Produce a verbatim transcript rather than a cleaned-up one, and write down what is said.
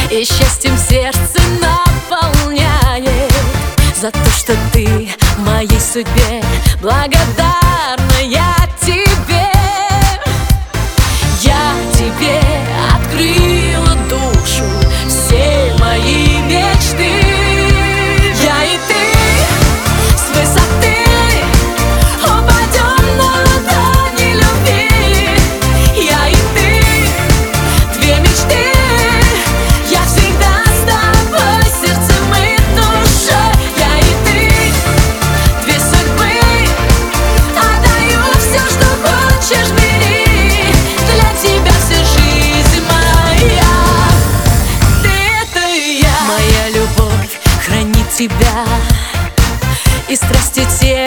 и счастьем сердце наполняет. За то, что ты моей судьбе благодарна я тебе. Я тебе открыла душу, все мои мечты. Я и ты с высоты упадем на ладони любви. Я и ты, две мечты. Я всегда с тобой сердцем и душой. Я и ты, две судьбы. Отдаю все, что хочешь, бери. Для тебя вся жизнь моя. Ты — это я. Моя любовь хранит тебя, и страсти те